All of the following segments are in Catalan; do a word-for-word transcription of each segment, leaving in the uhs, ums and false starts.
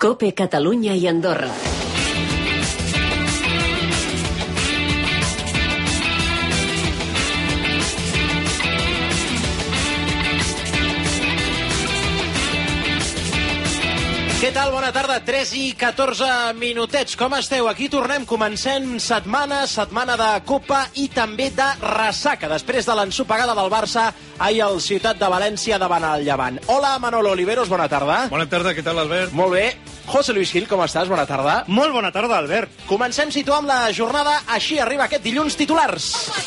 COPE Catalunya i Andorra. Què tal? Bona tarda, tres i catorze minutets. Com esteu? Aquí tornem, comencem setmana, setmana de Copa i també de ressaca, després de l'ensopegada del Barça ahir al Ciutat de València davant el Llevant. Hola, Manolo Oliveros, bona tarda. Bona tarda, què tal, Albert? Molt bé. José Luis Gil, com estàs? Bona tarda. Molt bona tarda, Albert. Comencem situant la jornada, així arriba aquest dilluns titulars.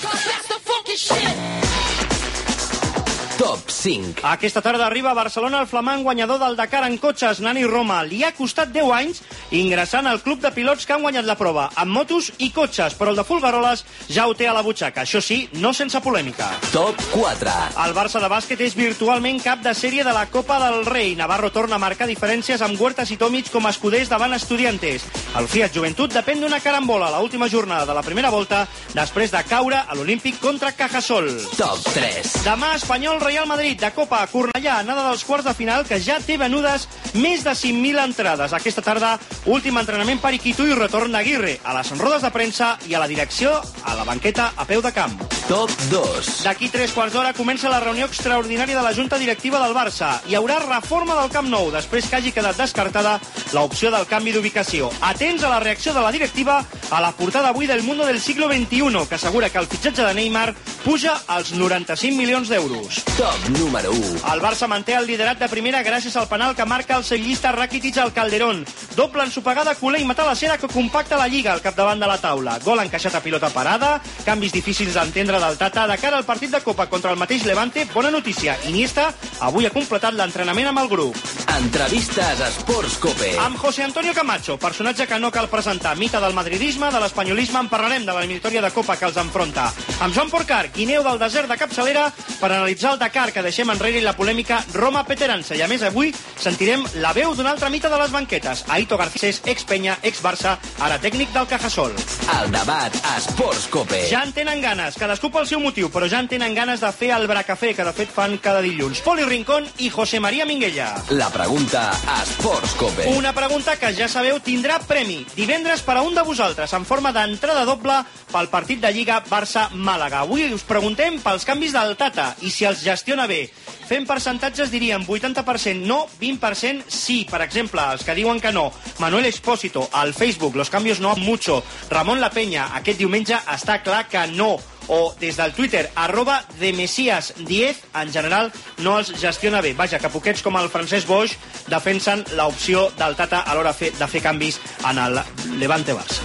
Top cinc. Aquesta tarda arriba a Barcelona el flamant guanyador del Dakar en cotxes, Nani Roma. Li ha costat deu anys ingressant al club de pilots que han guanyat la prova, amb motos i cotxes, però el de Folgueroles ja ho té a la butxaca. Això sí, no sense polèmica. Top quatre. El Barça de bàsquet és virtualment cap de sèrie de la Copa del Rei. Navarro torna a marcar diferències amb Huertas i Tomic com a escuders davant Estudiantes. El Fiat Joventut depèn d'una carambola a l'última jornada de la primera volta després de caure a l'Olímpic contra Cajasol. Top tres. Demà, Espanyol Real Madrid de Copa a Cornellà, anada dels quarts de final, que ja té venudes més de cinc mil entrades. Aquesta tarda, últim entrenament per Iquitu i retorn d'Aguirre a les rodes de premsa i a la direcció a la banqueta a peu de camp. Top dos. D'aquí tres quarts d'hora comença la reunió extraordinària de la Junta Directiva del Barça. Hi haurà reforma del Camp Nou, després que hagi quedat descartada l'opció del canvi d'ubicació. Atents a la reacció de la directiva a la portada avui del Mundo del siglo veintiuno, que assegura que el fitxatge de Neymar puja als noranta-cinc milions d'euros. Top número u. El Barça manté el liderat de primera gràcies al penal que marca el sevillista Rakitic al Calderón. Doble ensopegada, culer i Matalasera que compacta la Lliga al capdavant de la taula. Gol encaixat a pilota parada, canvis difícils d'entendre del Tata de cara al partit de Copa contra el mateix Levante. Bona notícia, Iniesta avui ha completat l'entrenament amb el grup. Entrevistes a Esports Cope. Amb José Antonio Camacho, personatge que no cal presentar, mite del madridisme, de l'espanyolisme, en parlarem de la eliminatòria de Copa que els enfronta. Amb Joan Porcar, guineu del desert de capçalera, per analitzar el Dakar que deixem enrere i la polèmica Roma-Peterança. I a més avui sentirem la veu d'un altre mite de les banquetes, Aito Garcés, ex-Penya, ex-Barça, ara tècnic del Cajasol. El debat a Esports Cope. Ja en tenen ganes, cadascú pel seu motiu, però ja en tenen ganes de fer el bracafé, que de fet fan cada dilluns. Poli Rincón i José María Minguella. La pregunta a Esports Cope. Una pregunta que ja sabeu tindrà premi. Divendres per a un de vosaltres, en forma d'entrada doble pel partit de Lliga Barça-Màlaga. Avui us preguntem pels canvis del Tata i si els gestiona bé. Fent percentatges diríem vuitanta per cent no, vint per cent sí. Per exemple, els que diuen que no. Manuel Espósito, al Facebook, los cambios no mucho. Ramon La Peña, aquest diumenge està clar que no. O des del Twitter, arroba de Messias diez, en general no els gestiona bé. Vaja, que poquets com el Francesc Boix defensen l'opció del Tata a l'hora de fer canvis en el Levante-Barça.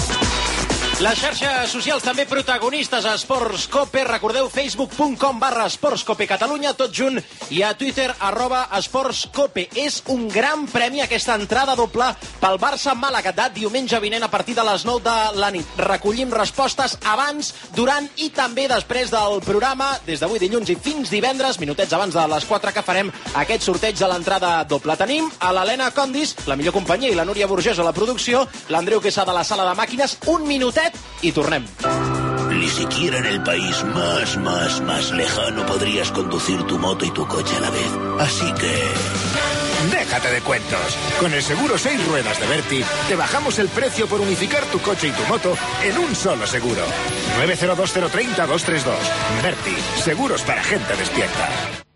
Les xarxes socials també protagonistes a Esports Cope. Recordeu, facebook punt com barra Esports Cope Catalunya, tot junt, i a Twitter, arroba Esports Cope. És un gran premi aquesta entrada doble pel Barça-Màlaga de diumenge vinent a partir de les nou de la nit. Recollim respostes abans, durant i també després del programa, des d'avui dilluns i fins divendres, minutets abans de les quatre, que farem aquest sorteig de l'entrada doble. Tenim a l'Helena Condis, la millor companyia, i la Núria Burgés a la producció, l'Andreu Quesada a la sala de màquines. Un minutet y tornem. Ni siquiera en el país más, más, más lejano podrías conducir tu moto y tu coche a la vez. Así que... déjate de cuentos. Con el seguro seis ruedas de Berti, te bajamos el precio por unificar tu coche y tu moto en un solo seguro. nueve cero dos cero tres cero dos tres dos. Berti, seguros para gente despierta.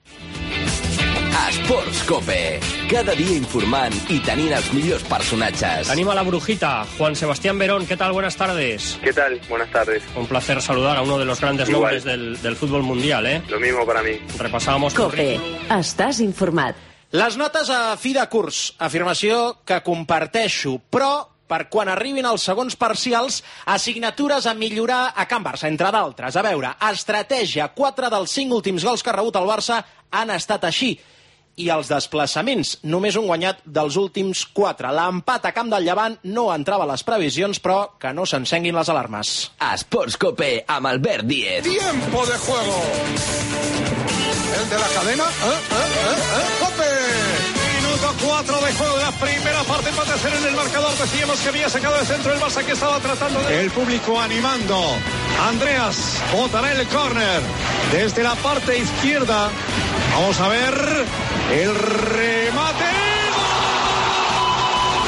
Esports Cope. Cada dia informant i tenint els millors personatges. Tenim a la Brujita, Juan Sebastián Verón. ¿Qué tal? Buenas tardes. ¿Qué tal? Buenas tardes. Un placer saludar a uno de los grandes Igual. nombres del, del fútbol mundial, ¿eh? Lo mismo para mí. Repasábamos... COPE. Estàs informat. Les notes a fi de curs. Afirmació que comparteixo, però per quan arribin els segons parcials, assignatures a millorar a Can Barça, entre d'altres. A veure, estratègia. Quatre dels cinc últims gols que ha rebut el Barça han estat així. I els desplaçaments, només un guanyat dels últims quatre. L'empat a camp del Llevant no entrava a les previsions, però que no s'encenguin les alarmes. Esports Cope amb Albert Díez. Tiempo de juego. El de la cadena. ¿Eh? ¿Eh? ¿Eh? ¿Eh? ¡Cope! Minuto cuatro de juego de la primera parte. Empate a cero en el marcador. Decíamos que había sacado el centro el Barça, que estaba tratando de... El público animando. Andreas botará el córner desde la parte izquierda. Vamos a ver el remate.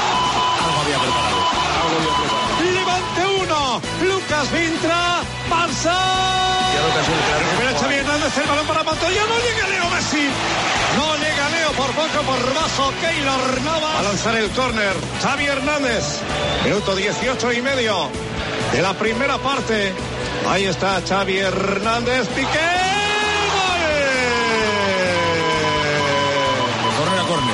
Aparece el balón para Montoya. No llega Leo Messi. No llega Leo por poco, por vaso. Keylor Navas. A lanzar el córner. Xavi Hernández. Minuto dieciocho y medio de la primera parte. Ahí está Xavi Hernández. Piqué. ¡Gol! Córner a córner.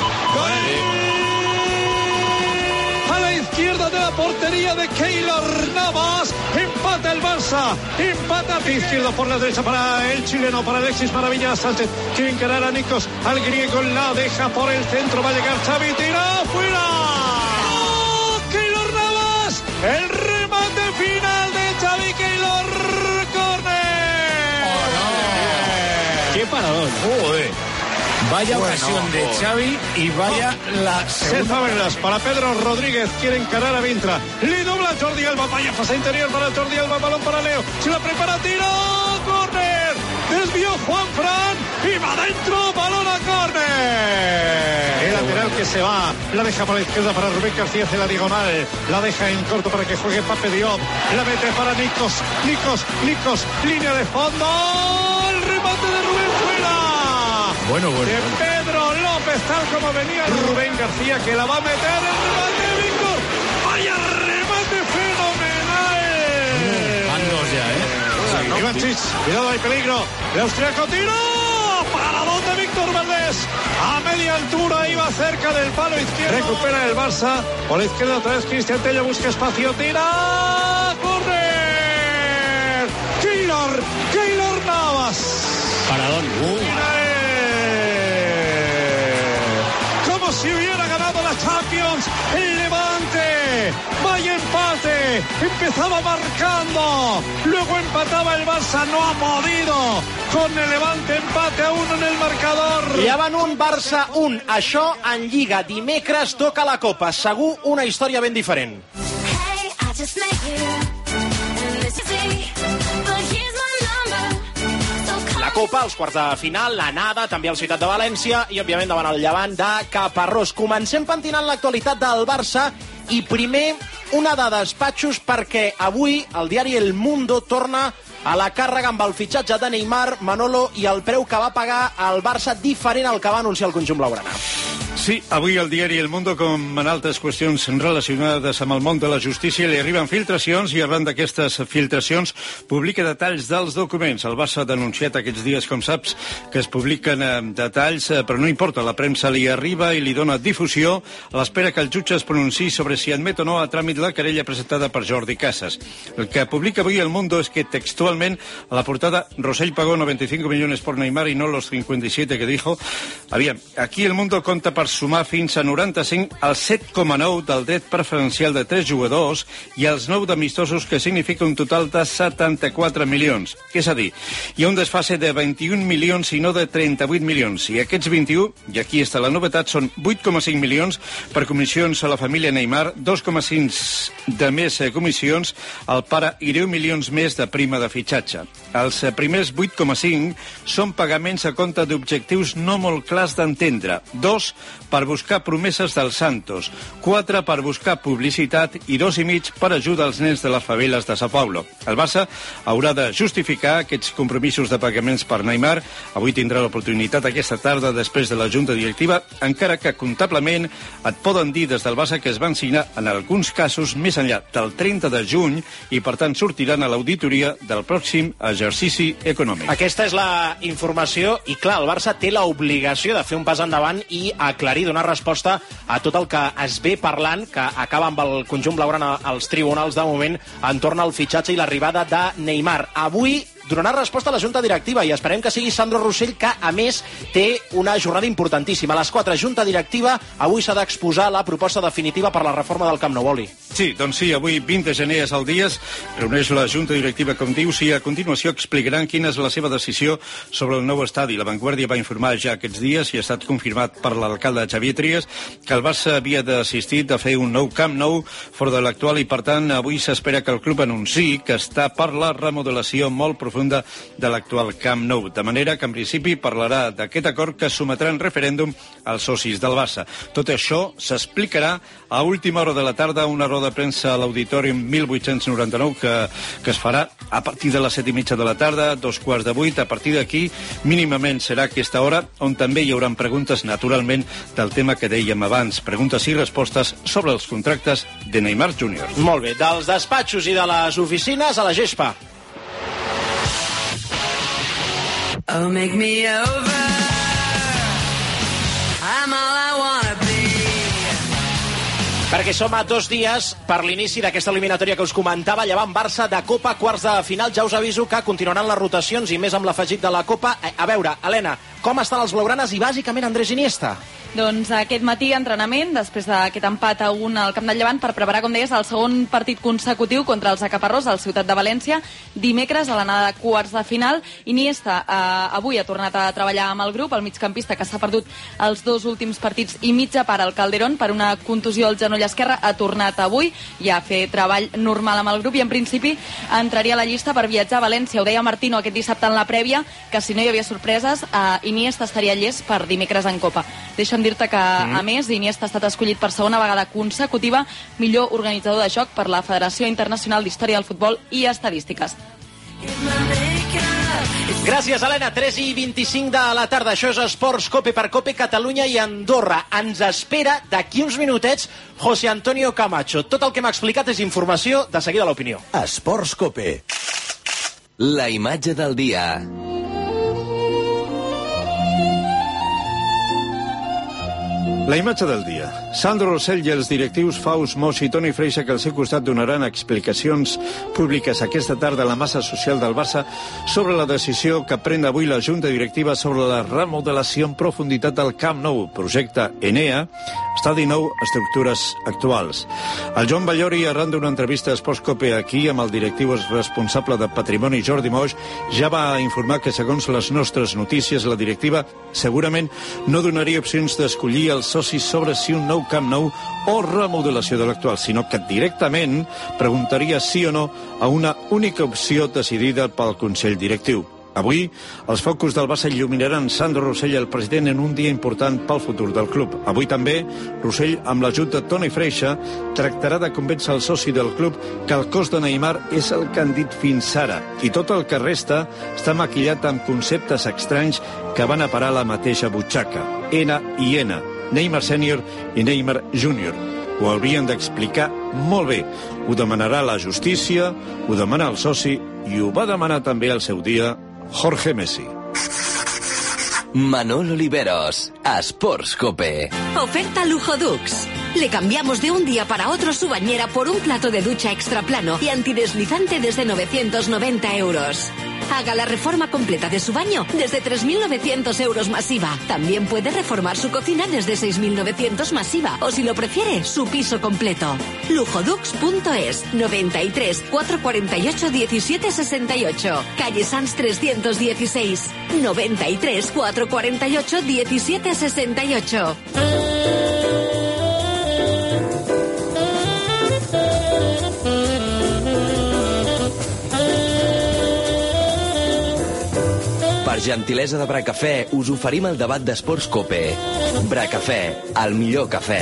A la izquierda de la portería de Keylor Navas. Empata el Barça. Empata a izquierda por la derecha para el chileno, para Alexis Maravillas Sánchez. Quiere encarar a Nikos, al griego, la deja por el centro. Va a llegar Xavi, tira fuera. ¡Oh, Keylor Navas! El remate final de Xavi Keylor. ¡Córner! Oh, no. ¡Qué paradón! Joder. Vaya Bueno, ocasión de joder. Xavi y vaya Oh, la Sergio segunda. Fábregas para Pedro Rodríguez, quiere encarar a Vintra, le dobla Jordi Alba, vaya pasa interior para Jordi Alba, balón para Leo, se la prepara, tiro, córner, desvió Juan Fran y va adentro, balón a córner. El lateral que se va, la deja para la izquierda para Rubén García, hace la diagonal, la deja en corto para que juegue Pape Diop, la mete para Nikos, Nikos, Nikos, línea de fondo, el remate de Rubén fuera. Bueno, bueno, De bueno. Pedro López, tal como venía Rubén García, que la va a meter el remate de Víctor. ¡Vaya remate fenomenal! Van dos ya, ¿eh? Sí, Ivanchich, cuidado, hay peligro. El austriaco tiro. Paradón de Víctor Valdés. A media altura, iba cerca del palo izquierdo. Recupera el Barça. Por la izquierda otra vez Cristian Tello, busca espacio, tira. ¡Corre! Keylor, Keylor Navas. Paradón. Como si hubiera ganado la Champions, el Levante, vaya empate, empezaba marcando, luego empataba el Barça, no ha podido, con el Levante empate a uno en el marcador. Llevan un, Barça un. Això en Lliga. Dimecres toca la Copa. Segur una història ben diferent. Hey, I just met you, and this is easy, but here's my number, so call La Copa, els quarts de final, l'anada, també al Ciutat de València i, òbviament, davant el Llevant de Caparrós. Comencem pentinant l'actualitat del Barça i primer una de despatxos perquè avui el diari El Mundo torna a la càrrega amb el fitxatge de Neymar, Manolo i el preu que va pagar el Barça diferent al que va anunciar el conjunt blaugrana. Sí, avui el diari El Mundo, com en altres qüestions relacionades amb el món de la justícia, li arriben filtracions i arran d'aquestes filtracions publica detalls dels documents. El Barça ha denunciat aquests dies, com saps, que es publiquen eh, detalls, eh, però no importa, la premsa li arriba i li dona difusió a l'espera que el jutge es pronunciï sobre si admet o no a tràmit la querella presentada per Jordi Casas. El que publica avui El Mundo és que textualment a la portada Rosell pagó noventa y cinco millones por Neymar y no los cincuenta y siete que dijo. Aviam, aquí El Mundo compta per sumar fins a noranta-cinc al set coma nou del dret preferencial de tres jugadors i els nou d'amistosos, que significa un total de setanta-quatre milions. És a dir, hi ha un desfase de vint-i-un milions i no de trenta-vuit milions. I aquests vint-i-u, i aquí està la novetat, són vuit coma cinc milions per comissions a la família Neymar, dos coma cinc de més comissions al pare i deu milions més de prima de fitxatge. Els primers vuit coma cinc són pagaments a compte d'objectius no molt clars d'entendre. Dos per buscar promeses dels Santos, quatre per buscar publicitat i dos i mig per ajudar als nens de les faveles de São Paulo. El Barça haurà de justificar aquests compromisos de pagaments per Neymar. Avui tindrà l'oportunitat aquesta tarda després de la Junta Directiva, encara que comptablement et poden dir des del Barça que es van signar en alguns casos més enllà del trenta de juny i per tant sortiran a l'auditoria del pròxim exercici econòmic. Aquesta és la informació i, clar, el Barça té l'obligació de fer un pas endavant i aclarir, donar resposta a tot el que es ve parlant, que acaba amb el conjunt blaugrana als tribunals de moment entorn al fitxatge i l'arribada de Neymar. Avui donarà resposta a la Junta Directiva i esperem que sigui Sandro Rossell, que a més té una jornada importantíssima. A les quatre, Junta Directiva, avui s'ha d'exposar la proposta definitiva per la reforma del Camp Nou, Oli. Sí, doncs sí, avui vint de gener és el dia, reuneix la Junta Directiva, com dius, i a continuació explicaran quina és la seva decisió sobre el nou estadi. La Vanguardia va informar ja aquests dies i ha estat confirmat per l'alcalde Xavier Trias que el Barça havia decidit de fer un nou Camp Nou fora de l'actual i, per tant, avui s'espera que el club anunciï que està per la remodelació molt profunda de l'actual Camp Nou, de manera que en principi parlarà d'aquest acord que sometrà en referèndum als socis del Barça. Tot això s'explicarà a última hora de la tarda a una roda de premsa a l'Auditorium mil vuit-cents noranta-nou que, que es farà a partir de les set i mitja de la tarda, dos quarts de vuit. A partir d'aquí, mínimament serà aquesta hora, on també hi haurà preguntes, naturalment, del tema que dèiem abans. Preguntes i respostes sobre els contractes de Neymar júnior. Molt bé, dels despatxos i de les oficines a la gespa. Oh, make me over. I'm all I wanna be. Perquè som a dos dies per l'inici d'aquesta eliminatòria que us comentava, llevant Barça de Copa, quarts de final. Ja us aviso que continuaran les rotacions i més amb l'afegit de la Copa. A veure, Helena, com estan els blaugranes i bàsicament Andrés Iniesta? Doncs aquest matí entrenament, després d'aquest empat a un al Camp del Llevant, per preparar, com deies, el segon partit consecutiu contra els acaparrós al Ciutat de València. Dimecres, a l'anada de quarts de final, Iniesta eh, avui ha tornat a treballar amb el grup, el migcampista que s'ha perdut els dos últims partits i mitja part al Calderón per una contusió al genoll esquerre, ha tornat avui i a fer treball normal amb el grup i en principi entraria a la llista per viatjar a València. Ho deia Martino aquest dissabte en la prèvia, que si no hi havia sorpreses, eh, Iniesta estaria llest per dimecres en Copa. Deixa'm dir-te que, a més, Iniesta ha estat escollit per segona vegada consecutiva millor organitzador de joc per la Federació Internacional d'Història del Futbol i Estadístiques. Gràcies, Helena. tres i vint-i-cinc de la tarda. Això és Esports Cope per Cope Catalunya i Andorra. Ens espera d'aquí uns minutets José Antonio Camacho. Tot el que m'ha explicat és informació, de seguida l'opinió. Esports Cope. La imatge del dia. La imatge del dia. Sandro Rosell i els directius Faust Moix i Toni Freixa, que al seu costat donaran explicacions públiques aquesta tarda a la massa social del Barça sobre la decisió que pren avui la Junta Directiva sobre la remodelació en profunditat del Camp Nou, projecte Enea, estadi nou, estructures actuals. El Joan Ballori, arran d'una entrevista a Esports Cope aquí amb el directiu responsable de Patrimoni, Jordi Moix, ja va informar que, segons les nostres notícies, la directiva segurament no donaria opcions d'escollir els socis sobre si un nou Camp Nou o remodelació de l'actual, sinó que directament preguntaria sí o no a una única opció decidida pel Consell Directiu. Avui, els focus del Barça il·luminaran Sandro Rosell, el president, en un dia important pel futur del club. Avui també, Rosell, amb l'ajut de Toni Freixa, tractarà de convèncer el soci del club que el cos de Neymar és el que han dit fins ara, i tot el que resta està maquillat amb conceptes estranys que van a parar a la mateixa butxaca. N i N, Neymar Sènior i Neymar Júnior. Ho haurien d'explicar molt bé. Ho demanarà la justícia, ho demana el soci i ho va demanar també al seu dia Jorge Messi. Manolo Oliveros, Esports Cope. Oferta Lujo Dux. Le cambiamos de un día para otro su bañera por un plato de ducha extra plano y antideslizante desde novecientos noventa euros. Haga la reforma completa de su baño desde tres mil novecientos euros masiva. También puede reformar su cocina desde seis mil novecientos masiva. O si lo prefiere, su piso completo. Lujodux punto es, noventa y tres, cuatrocientos cuarenta y ocho, diecisiete sesenta y ocho. Calle Sanz trescientos dieciséis. noventa y tres, cuatrocientos cuarenta y ocho, diecisiete sesenta y ocho. Per gentilesa de Bracafè, us oferim el debat d'Esports Cope. Bracafè, el millor cafè.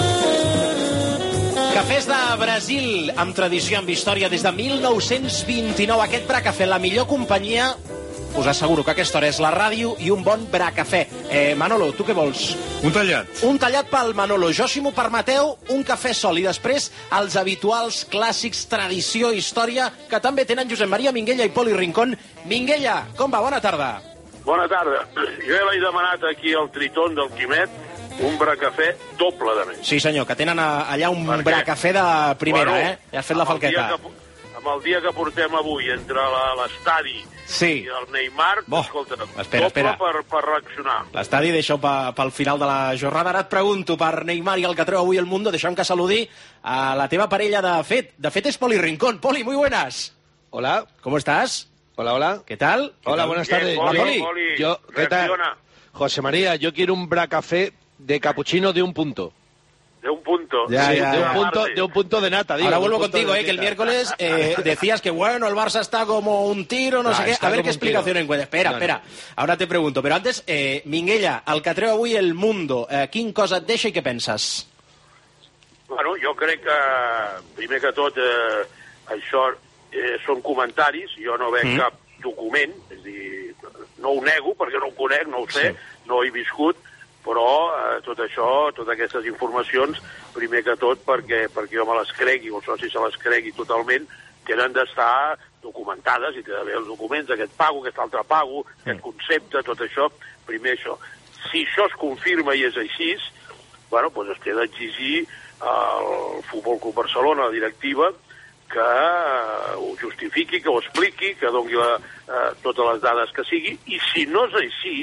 Cafès de Brasil, amb tradició, amb història, des de mil nou-cents vint-i-nou. Aquest Bracafè, la millor companyia, us asseguro que aquesta hora és la ràdio i un bon Bracafè. Eh, Manolo, tu què vols? Un tallat. Un tallat pel Manolo. Jo, si m'ho permeteu, un cafè sol i després els habituals clàssics, tradició, història, que també tenen Josep Maria Minguella i Poli Rincón. Minguella, com va? Bona tarda. Bona tarda. Jo ja l'he demanat aquí al Tritón del Quimet un Bracafè doble de més. Sí, senyor, que tenen allà un Perquè... Bracafè de primera, bueno, eh? Ja has fet la falqueta. Que, amb el dia que portem avui entre l'estadi sí. i el Neymar, oh, escolta, espera, doble espera. Per, per reaccionar. L'estadi deixa-ho pel final de la jornada. Ara et pregunto per Neymar i el que treu avui el Mundo. Deixa'm que saludi a la teva parella de fet. De fet és Poli Rincón. Poli, muy buenas. Hola. ¿Cómo estás? Hola, hola. ¿Qué tal? Hola, ¿Qué tal? buenas tardes. Bien, Poli, Poli. Poli, Yo, ¿qué tal? José María, yo quiero un Bracafé de capuchino de un punto. De un punto. Ya, sí, ya, de, un un punto de un punto de nata, digo. Ahora vuelvo contigo, eh, que el miércoles eh, decías que bueno, el Barça está como un tiro, no, no sé qué. A ver qué explicación encuentra. Espera, no, espera. No. Ahora te pregunto, pero antes, eh, Minguella, el que treu avui el Mundo, eh, quin cosa et deixa i què penses? Bueno, jo crec que, primer que tot, eh, això eh, són comentaris, jo no veig mm. cap document, és a dir, no ho nego perquè no ho conec, no ho sé, sí. no he viscut, però eh, tot això, totes aquestes informacions, primer que tot perquè, perquè jo me les cregui, o el soci se les cregui totalment, tenen d'estar documentades i té d'haver els documents d'aquest pago, aquest altre pago, aquest concepte, tot això, primer això. Si això es confirma i és així, bueno, doncs es té d'exigir al Futbol Club Barcelona, la directiva, que eh, ho justifiqui, que ho expliqui, que doni la, eh, totes les dades que sigui, i si no és així,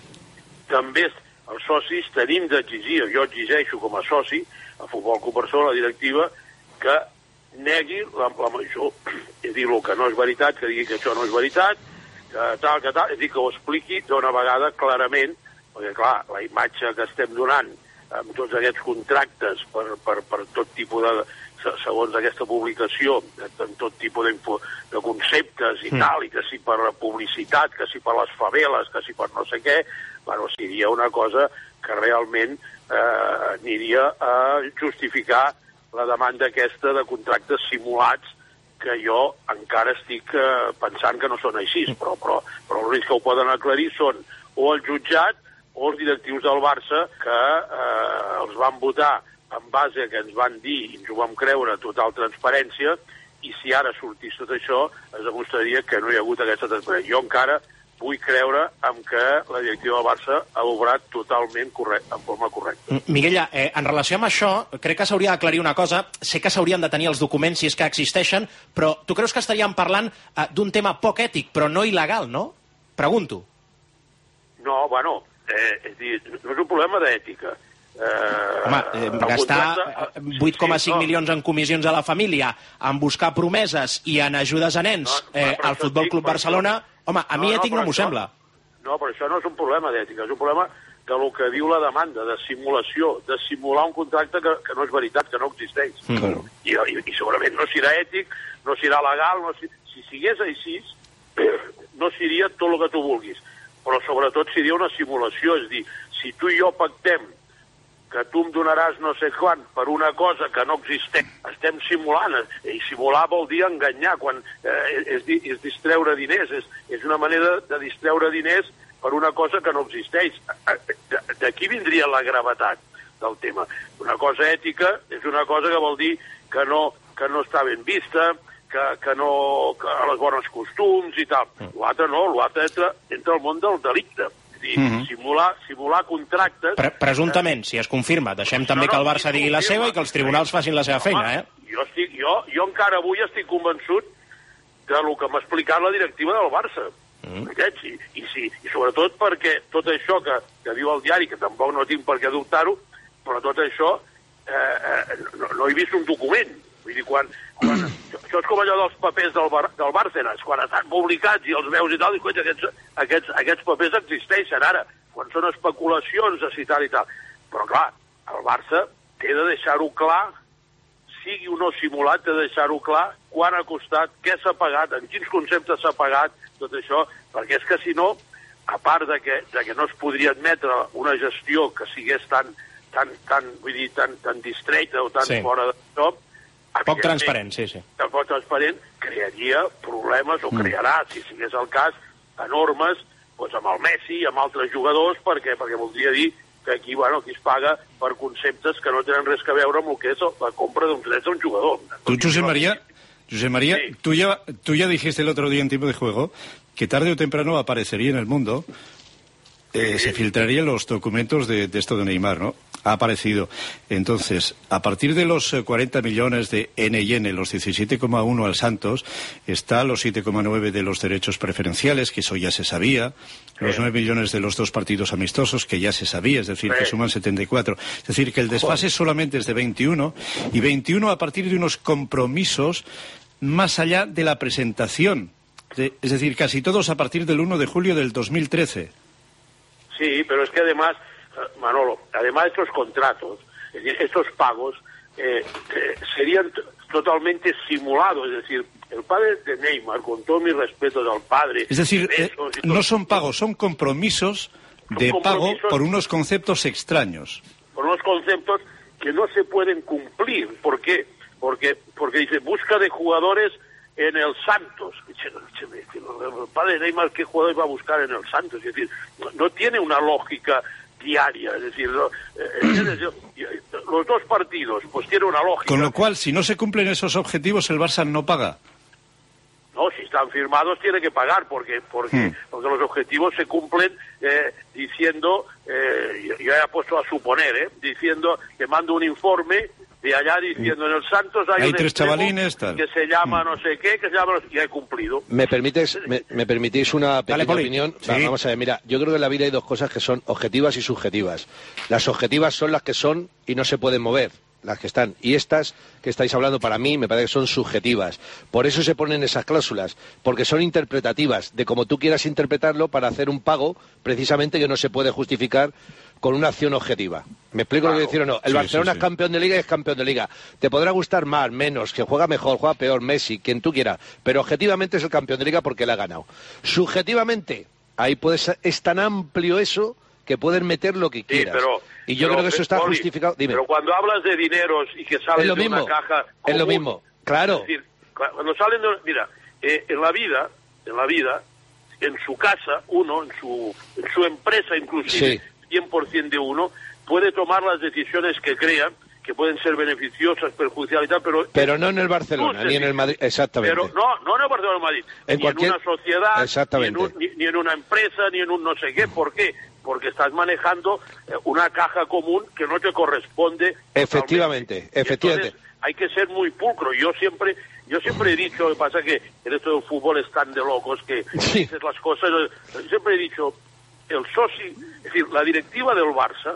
també els socis tenim d'exigir, jo exigeixo com a soci, a Futbol Club Barcelona, la directiva, que negui la, la major, és dir, el que no és veritat, que digui que això no és veritat, que tal, que tal, és dir, que ho expliqui d'una vegada clarament, perquè, clar, la imatge que estem donant amb tots aquests contractes per, per, per tot tipus de, segons aquesta publicació, amb tot tipus de conceptes i mm. tal, i que si per la publicitat, que si per les faveles, que si per no sé què, bueno, seria una cosa que realment eh, aniria a justificar la demanda aquesta de contractes simulats, que jo encara estic eh, pensant que no són així, però, però, però els que ho poden aclarir són o el jutjat o els directius del Barça que eh, els van votar en base a que ens van dir i ens ho vam creure total transparència, i si ara sortís tot això es demostraria que no hi ha hagut aquesta transparència. Jo encara vull creure en que la directiva del Barça ha obrat totalment correcte, en forma correcta. Miguel, eh, en relació amb això, crec que s'hauria d'aclarir una cosa. Sé que s'haurien de tenir els documents si és que existeixen, però tu creus que estaríem parlant eh, d'un tema poc ètic, però no il·legal, no? Pregunto. No, bueno, eh, és dir, no és un problema d'ètica. Eh, Home, eh, gastar vuit coma cinc sí, no. milions en comissions a la família, en buscar promeses i en ajudes a nens no, eh, al Futbol Club Barcelona, home, a mi no, ètic no, no m'ho sembla. No, però això no és un problema d'ètica, és un problema de lo que diu la demanda, de simulació, de simular un contracte que, que no és veritat, que no existeix. Mm. I, i, I segurament no serà ètic, no serà legal, no, si, si sigués així, no seria tot el que tu vulguis, però sobretot seria una simulació, és dir, si tu i jo pactem que tu em donaràs no sé quan per una cosa que no existeix. Estem simulant, i simular vol dir enganyar, quan eh, és, és distreure diners, és, és una manera de distreure diners per una cosa que no existeix. D'aquí vindria la gravetat del tema. Una cosa ètica és una cosa que vol dir que no, que no està ben vista, que, que no que a les bones costums i tal. L'altre no, l'altre entra, entra al món del delicte. Dir, mm -hmm. simular, simular contractes... Pre presumptament, eh, si es confirma. Deixem també no, que el Barça digui la seva i que els tribunals facin la seva home, feina, eh? Jo, estic, jo, jo encara avui estic convençut de lo que m'ha explicat la directiva del Barça. Mm. I, i, sí, I sobretot perquè tot això que, que diu el diari, que tampoc no tinc per què dubtar-ho, però tot això eh, eh, no, no he vist un document. Vull dir, quan... quan això és com allò dels papers del, Bar del Bárcenas, quan estan publicats i els veus i tal, i coi, aquests, aquests, aquests papers existeixen ara, quan són especulacions de citar i tal. Però clar, el Barça té de deixar-ho clar, sigui o no simulat, té de deixar-ho clar quan ha costat, què s'ha pagat, en quins conceptes s'ha pagat, tot això, perquè és que si no, a part de que, de que no es podria admetre una gestió que sigués tan, tan, tan, vull dir, tan, tan distreta o tan sí. fora de tot, poc transparent, sí, sí. Poc transparent, crearia problemes, o crearà, si sigués el cas, enormes, doncs amb el Messi i amb altres jugadors, perquè, perquè voldria dir que aquí, bueno, aquí es paga per conceptes que no tenen res a veure amb el que és la compra d'uns drets a un jugador. Tú, José María, José María sí. tú, ya, tú ya dijiste el otro día en tiempo de juego que tarde o temprano aparecería en el mundo, eh, sí. se filtrarían los documentos de, de esto de Neymar, ¿no? Ha aparecido. Entonces, a partir de los cuarenta millones de N y N, los diecisiete coma uno al Santos, está los siete coma nueve de los derechos preferenciales, que eso ya se sabía, los nueve millones de los dos partidos amistosos, que ya se sabía, es decir, que suman setenta y cuatro. Es decir, que el desfase solamente es de veintiuno, y veintiuno a partir de unos compromisos más allá de la presentación. Es decir, casi todos a partir del uno de julio del dos mil trece. Sí, pero es que además... Manolo, además estos contratos, estos pagos, eh, eh, serían totalmente simulados, es decir, el padre de Neymar, con todo mi respeto al padre... Es decir, eh, no son pagos, son compromisos son de compromisos, pago por unos conceptos extraños. Por unos conceptos que no se pueden cumplir. ¿Por qué? Porque, porque dice, busca de jugadores en el Santos. El padre de Neymar, ¿qué jugadores va a buscar en el Santos? Es decir, no, no tiene una lógica diaria. Es decir, no, eh, los dos partidos, pues tiene una lógica. Con lo cual, si no se cumplen esos objetivos, el Barça no paga. No, si están firmados tiene que pagar, porque porque, hmm. porque los objetivos se cumplen eh, diciendo, eh, yo, yo he puesto a suponer, eh, diciendo que mando un informe de allá diciendo en el Santos hay, hay un tres chavalines tal. que se llama no sé qué, que se llama y he cumplido. ¿Me permites, me, me permitís una pequeña Dale, opinión? Sí. Va, vamos a ver, mira, yo creo que en la vida hay dos cosas que son objetivas y subjetivas. Las objetivas son las que son y no se pueden mover, las que están. Y estas que estáis hablando, para mí, me parece que son subjetivas. Por eso se ponen esas cláusulas, porque son interpretativas, de como tú quieras interpretarlo para hacer un pago, precisamente, que no se puede justificar con una acción objetiva. ¿Me explico claro. lo que decir o no? El sí, Barcelona sí, sí. es campeón de Liga y es campeón de Liga. Te podrá gustar más, menos, que juega mejor, juega peor, Messi, quien tú quieras, pero objetivamente es el campeón de Liga porque le ha ganado. Subjetivamente, ahí puedes, es tan amplio eso que pueden meter lo que quieras. Sí, pero, y yo pero, creo que eso está Poli, justificado. Dime. Pero cuando hablas de dineros y que salen es lo de mismo, una caja común, es lo mismo, claro. Es decir, cuando salen de... Mira, eh, en la vida, en la vida, en su casa, uno, en su, en su empresa inclusive, Sí. cien por ciento de uno, puede tomar las decisiones que crean, que pueden ser beneficiosas, perjudiciales y tal, pero... Pero no en el Barcelona, ni en el Madrid, exactamente. Pero no, no en el Barcelona o en Madrid, En ni cualquier- en una sociedad, Exactamente. Ni, en un- ni- ni en una empresa, ni en un no sé qué. ¿Por qué? Porque estás manejando eh, una caja común que no te corresponde. Efectivamente, totalmente. efectivamente. Entonces, hay que ser muy pulcro. Yo siempre yo siempre he dicho, lo que pasa es que en esto del fútbol están de locos, que Sí. dices las cosas. Yo siempre he dicho, el socio, es decir, la directiva del Barça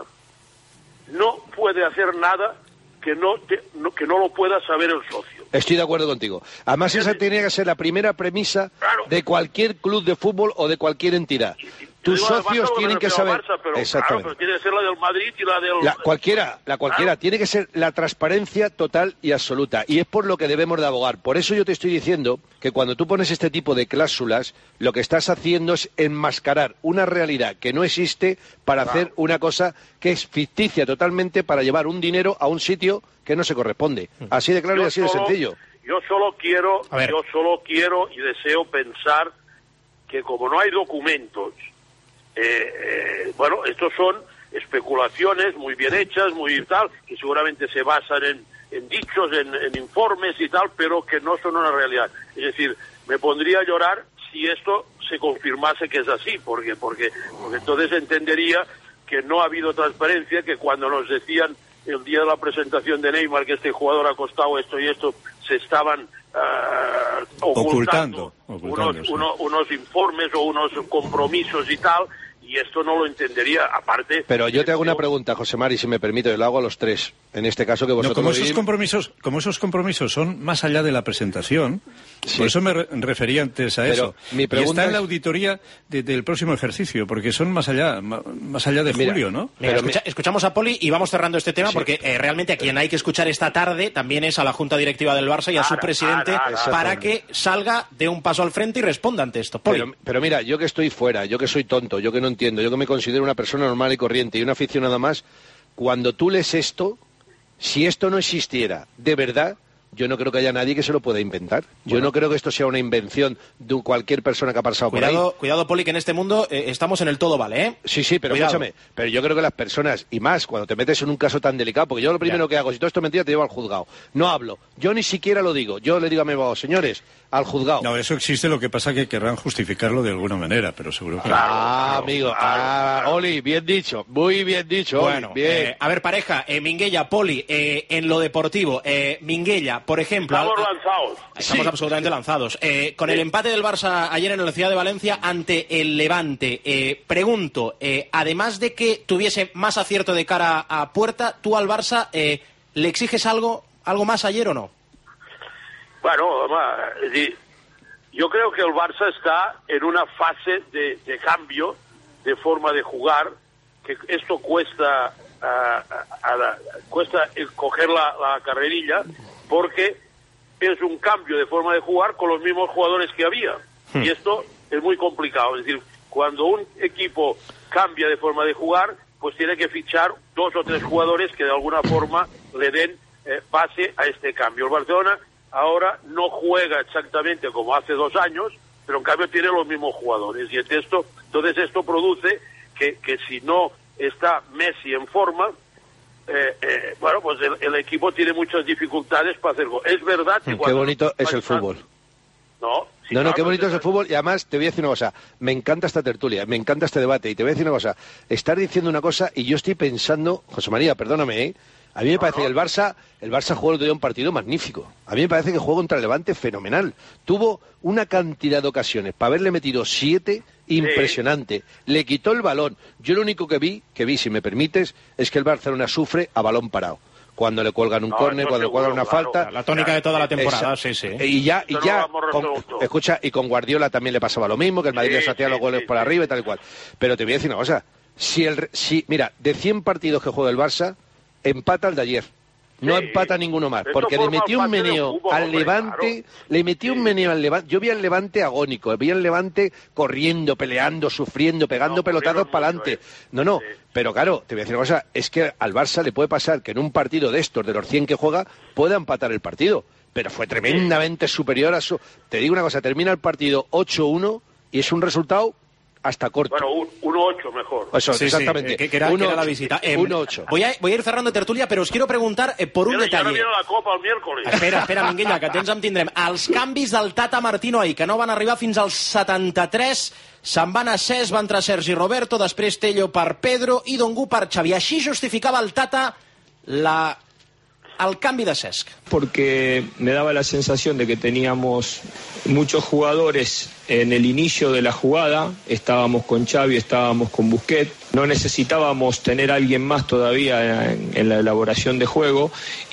no puede hacer nada que no, te- no- que no lo pueda saber el socio. Estoy de acuerdo contigo. Además, esa tenía que ser la primera premisa de cualquier club de fútbol o de cualquier entidad. Tus Yo digo al Barça, socios me tienen que refiero al saber... Barça, pero, Exactamente. claro, pero tiene que ser la del Madrid y la del... La, cualquiera, la cualquiera. Claro. Tiene que ser la transparencia total y absoluta. Y es por lo que debemos de abogar. Por eso yo te estoy diciendo que cuando tú pones este tipo de cláusulas, lo que estás haciendo es enmascarar una realidad que no existe para hacer una cosa que es ficticia totalmente para llevar un dinero a un sitio que no se corresponde. Así de claro y Yo así de solo- sencillo. Yo solo quiero, A ver. yo solo quiero y deseo pensar que como no hay documentos, eh, eh, bueno, estos son especulaciones muy bien hechas, muy tal, que seguramente se basan en, en dichos, en, en informes y tal, pero que no son una realidad. Es decir, me pondría a llorar si esto se confirmase que es así, porque, porque, porque entonces entendería que no ha habido transparencia, que cuando nos decían el día de la presentación de Neymar que este jugador ha costado esto y esto, se estaban ah, ocultando, Ocultando, ocultando, unos, sí. uno- unos informes o unos compromisos y tal, y esto no lo entendería, aparte... Pero yo te hago una pregunta, José Mari, si me permite, yo lo hago a los tres. En este caso que No, vosotros como, lo esos vivís- compromisos, como esos compromisos son más allá de la presentación, por eso me re- refería antes a Pero eso. mi Y pregunta está en es- la auditoría de- del próximo ejercicio, porque son más allá, ma- más allá de Mira, julio, ¿no? Mira, escucha- escuchamos a Poli y vamos cerrando este tema Sí. porque eh, realmente a quien hay que escuchar esta tarde también es a la Junta Directiva del Barça y a su Ahora, presidente ahora, ahora. para que salga de un paso al frente y responda ante esto. Poli. Pero, pero mira, yo que estoy fuera, yo que soy tonto, yo que no entiendo, yo que me considero una persona normal y corriente y un aficionado más, cuando tú lees esto, si esto no existiera de verdad, yo no creo que haya nadie que se lo pueda inventar. Yo Bueno. no creo que esto sea una invención de cualquier persona que ha pasado por Cuidado, ahí. cuidado, Poli, que en este mundo eh, estamos en el todo vale, ¿eh? Sí, sí, pero Cuidado. escúchame, pero yo creo que las personas, y más cuando te metes en un caso tan delicado, porque yo lo primero Ya. que hago, si todo esto es mentira, te llevo al juzgado. No hablo, yo ni siquiera lo digo, yo le digo a mi abogado, señores, al juzgado. No, eso existe, lo que pasa que querrán justificarlo de alguna manera, pero seguro que... Ah, amigo, ah, Oli, bien dicho, muy bien dicho, Oli, Bueno, bien. eh, a ver, pareja, eh, Minguella, Poli, eh, en lo deportivo, eh, Minguella, por ejemplo... Estamos a- lanzados. Estamos Sí. absolutamente lanzados. Eh, con el empate del Barça ayer en la Ciudad de Valencia ante el Levante, eh, pregunto, eh, además de que tuviese más acierto de cara a puerta, ¿tú al Barça eh, le exiges algo, algo más ayer o no? Bueno, va, es decir, yo creo que el Barça está en una fase de, de cambio de forma de jugar, que esto cuesta ah, a la- cuesta el coger la, la carrerilla, porque es un cambio de forma de jugar con los mismos jugadores que había. Hmm. Y esto es muy complicado. Es decir, cuando un equipo cambia de forma de jugar, pues tiene que fichar dos o tres jugadores que de alguna forma le den eh, base a este cambio. El Barcelona ahora no juega exactamente como hace dos años, pero en cambio tiene los mismos jugadores. Y esto, entonces esto produce que, que si no está Messi en forma, eh, eh, bueno, pues el, el equipo tiene muchas dificultades para hacer gol. Es verdad que... Qué bonito es el fútbol. No, sí, no, no, qué bonito es el fútbol. Y además te voy a decir una cosa, me encanta esta tertulia, me encanta este debate. Y te voy a decir una cosa, estar diciendo una cosa y yo estoy pensando, José María, perdóname, ¿eh? A mí me parece que el Barça, el Barça jugó el otro día un partido magnífico. A mí me parece que jugó contra el Levante fenomenal. Tuvo una cantidad de ocasiones para haberle metido siete impresionante. Sí. Le quitó el balón. Yo lo único que vi, que vi, si me permites, es que el Barcelona sufre a balón parado. Cuando le cuelgan un no, córner, cuando le cuelgan una claro, falta. La tónica de toda la temporada, Esa, sí, sí. Y ya, y ya con, escucha, y con Guardiola también le pasaba lo mismo, que el Madrid sí, les hacía sí, los goles sí, por sí. arriba y tal y cual. Pero te voy a decir una cosa. Si el, si, mira, de cien partidos que juega el Barça, empata el de ayer. No sí, empata ninguno más, porque le metió un meneo fútbol, al hombre, Levante, claro. le metió sí. un meneo al Levante. Yo vi al Levante agónico, vi al Levante corriendo, peleando, sufriendo, pegando no, pelotazos para adelante. Eh. No, no, sí. pero claro, te voy a decir una cosa, es que al Barça le puede pasar que en un partido de estos, de los cien que juega, pueda empatar el partido. Pero fue tremendamente sí. superior a su... Te digo una cosa, termina el partido ocho uno y es un resultado... hasta corto. Bueno, uno ocho mejor. Eso, sí, exactamente. Sí, que, que, era, que era la visita. Eh, uno ocho. Voy a, voy a ir cerrando tertulia, però us quiero preguntar eh, por un Mira, detalle. Ja no viene la Copa el miércoles. Espera, espera, Minguella, que temps en tindrem. Els canvis del Tata Martino ahir, que no van arribar fins als setanta-tres, se'n van a Cesc, va entrar Sergi Roberto, després Tello per Pedro i Dongu per Xavi. Així justificava el Tata la... al cambio de Cesc. Porque me daba la sensación de que teníamos muchos jugadores en el inicio de la jugada, estábamos con Xavi, estábamos con Busquets, no necesitábamos tener a alguien más todavía en, en la elaboración de juego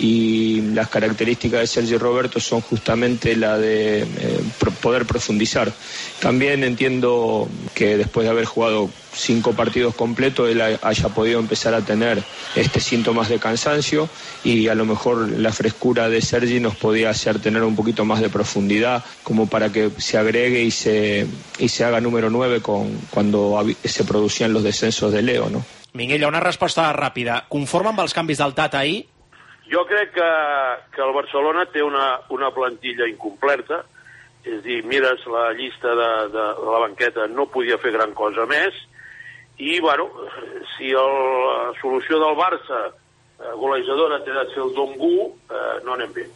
y las características de Sergi Roberto son justamente la de eh, pro- poder profundizar. También entiendo que después de haber jugado cinco partidos completos él haya podido empezar a tener este síntomas de cansancio y a lo mejor la frescura de Sergi nos podía hacer tener un poquito más de profundidad como para que se agregue y se, y se haga número nueve con, cuando se producían los descensos de Leo, ¿no? Minguella, una resposta ràpida. Conforme amb els canvis del Tata ahir? Jo crec que, que el Barcelona té una, una plantilla incompleta, és a dir, mires la llista de, de, de la banqueta, no podia fer gran cosa més, i, bueno, si el, la solució del Barça eh, golejadora té de ser el Dongu, eh, no anem bé.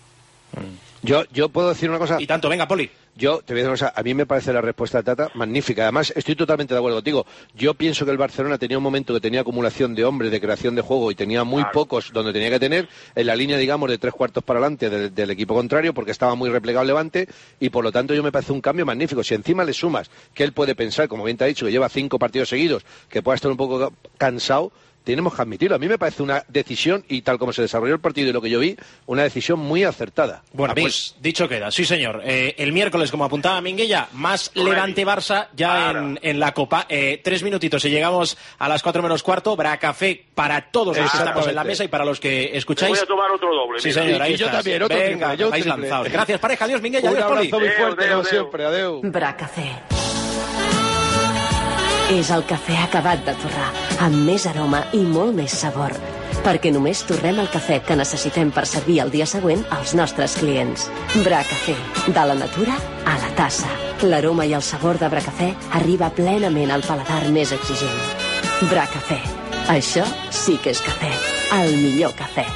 Yo, yo puedo decir una cosa. Y tanto, venga, Poli. Yo te voy a decir una cosa, a mí me parece la respuesta de Tata magnífica. Además, estoy totalmente de acuerdo contigo. Yo pienso que el Barcelona tenía un momento que tenía acumulación de hombres, de creación de juego, y tenía muy claro. pocos donde tenía que tener, en la línea, digamos, de tres cuartos para adelante del, del equipo contrario, porque estaba muy replegado el Levante, y por lo tanto yo me parece un cambio magnífico. Si encima le sumas que él puede pensar, como bien te ha dicho, que lleva cinco partidos seguidos, que pueda estar un poco cansado, tenemos que admitirlo. A mí me parece una decisión, y tal como se desarrolló el partido y lo que yo vi, una decisión muy acertada. Bueno, pues dicho queda. Sí, señor. Eh, el miércoles, como apuntaba Minguella, más Levante-Barça ya en, en la Copa. Eh, tres minutitos y llegamos a las cuatro menos cuarto. Bracafé para todos los que estamos en la mesa y para los que escucháis. Me voy a tomar otro doble. Sí, señor, ahí y yo estás. también, otro Venga, triple, yo vais triple. lanzados. Gracias, pareja. Adiós, Minguella. Un Adiós, Poli. abrazo muy fuerte, adeu, como adeu. siempre. Adeu. Bracafé. És el cafè acabat de torrar, amb més aroma i molt més sabor, perquè només torrem el cafè que necessitem per servir el dia següent als nostres clients. Bracafé, de la natura a la tassa. L'aroma i el sabor de Bracafé arriba plenament al paladar més exigent. Bracafé, això sí que és cafè, el millor cafè.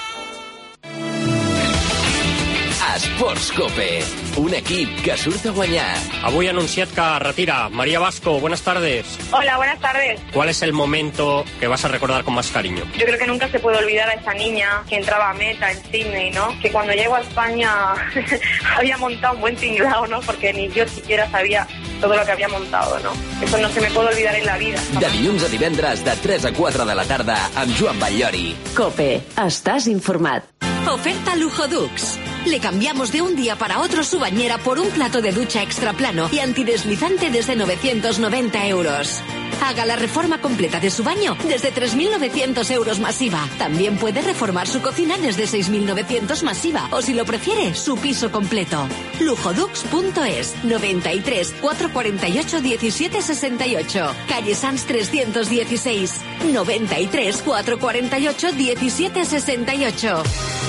Esports Cope, un equip que surt a guanyar. Avui ha anunciat que retira. María Vasco, buenas tardes. Hola, buenas tardes. ¿Cuál es el momento que vas a recordar con más cariño? Yo creo que nunca se puede olvidar a esa niña que entraba a meta en Sydney, ¿no? Que cuando llegó a España había montado un buen tinglao, ¿no? Porque ni yo siquiera sabía todo lo que había montado, ¿no? Eso no se me puede olvidar en la vida. De dilluns a divendres, de tres a quatre de la tarda, amb Joan Batllori. Cope, estás informat. Oferta Lujo Dux. Le cambiamos de un día para otro su bañera por un plato de ducha extra plano y antideslizante desde novecientos noventa euros. Haga la reforma completa de su baño desde tres mil novecientos euros masiva. También puede reformar su cocina desde seis mil novecientos masiva. O si lo prefiere, su piso completo. Lujodux punto es, noventa y tres, cuatrocientos cuarenta y ocho, diecisiete sesenta y ocho. Calle Sanz trescientos dieciséis. noventa y tres, cuatrocientos cuarenta y ocho, diecisiete sesenta y ocho.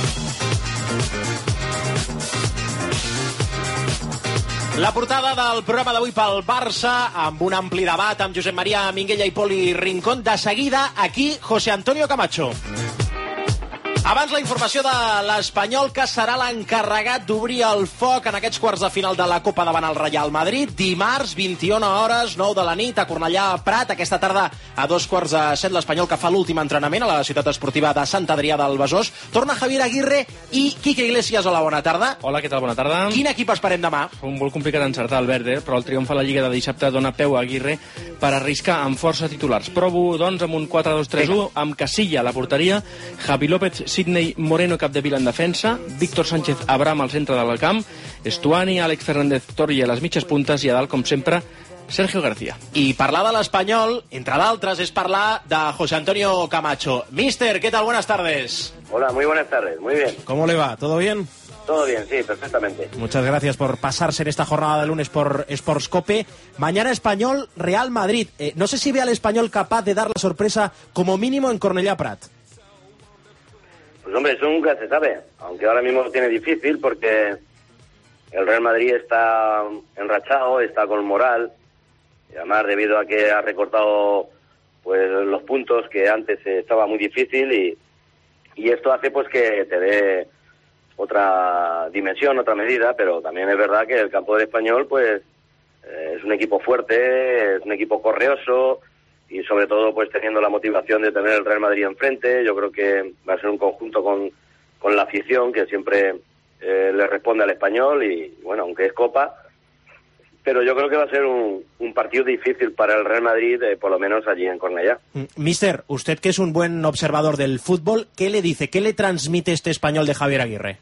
La portada del programa d'avui pel Barça, amb un ampli debat amb Josep Maria Minguella i Poli Rincón. De seguida, aquí, José Antonio Camacho. Abans la informació de l'Espanyol, que serà l'encarregat d'obrir el foc en aquests quarts de final de la Copa davant el Real Madrid. Dimarts, vint i una hores, nou de la nit, a Cornellà Prat. Aquesta tarda, a dos quarts de set, l'Espanyol, que fa l'últim entrenament a la ciutat esportiva de Sant Adrià del Besòs. Torna Javier Aguirre i Quique Iglesias. Hola, bona tarda. Hola, què tal? Bona tarda. Quin equip esperem demà? Un molt complicat encertar el Verde, però el triomf a la Lliga de dissabte dona peu a Aguirre per arriscar amb força titulars. Provo, doncs, amb un quatre dos tres u, amb Casilla a la porteria, Javi López, Sidney Moreno capdevila en defensa, Víctor Sánchez Abraham al centre del camp, Estuani, Àlex Fernández Torri a les mitges puntes i a dalt, com sempre, Sergio García. I parlar de l'Espanyol, entre d'altres, és parlar de José Antonio Camacho. Mister, ¿qué tal? Buenas tardes. Hola, muy buenas tardes, muy bien. ¿Cómo le va? ¿Todo bien? Todo bien, sí, perfectamente. Muchas gracias por pasarse en esta jornada de lunes por Sports Cope. Mañana Español, Real Madrid. Eh, no sé si ve al Español capaz de dar la sorpresa como mínimo en Cornellà Prat. Pues hombre, eso nunca se sabe, aunque ahora mismo lo tiene difícil porque el Real Madrid está enrachado, está con moral, y además debido a que ha recortado pues los puntos que antes estaba muy difícil, y, y esto hace pues que te dé otra dimensión, otra medida, pero también es verdad que el campo del Español pues eh, es un equipo fuerte, es un equipo correoso, y sobre todo pues teniendo la motivación de tener el Real Madrid enfrente. Yo creo que va a ser un conjunto con, con la afición que siempre eh, le responde al Español, y bueno, aunque es Copa, pero yo creo que va a ser un, un partido difícil para el Real Madrid, eh, por lo menos allí en Cornellà. Mister, usted que es un buen observador del fútbol, ¿qué le dice, qué le transmite este Español de Javier Aguirre?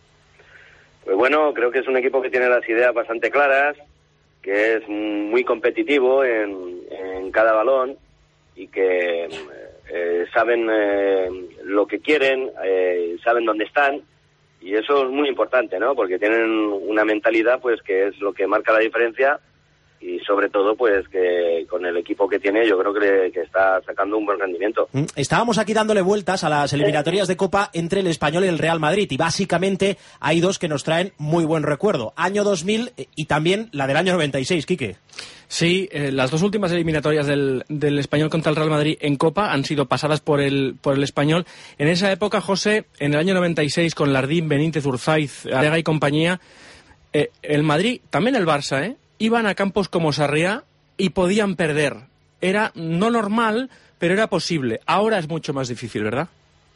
Pues bueno, creo que es un equipo que tiene las ideas bastante claras, que es muy competitivo en, en cada balón, y que eh, saben eh, lo que quieren, eh, saben dónde están, y eso es muy importante, ¿no? Porque tienen una mentalidad pues que es lo que marca la diferencia, y sobre todo pues que con el equipo que tiene yo creo que, que está sacando un buen rendimiento. Estábamos aquí dándole vueltas a las eliminatorias de Copa entre el Español y el Real Madrid, y básicamente hay dos que nos traen muy buen recuerdo, año dos mil y también la del año noventa y seis, Quique. Sí, eh, las dos últimas eliminatorias del, del Español contra el Real Madrid en Copa han sido pasadas por el, por el Español. En esa época, José, en el año noventa y seis, con Lardín, Benítez, Urzaiz, Arega y compañía, eh, el Madrid, también el Barça, ¿eh? iban a campos como Sarriá y podían perder. Era no normal, pero era posible. Ahora es mucho más difícil, ¿verdad?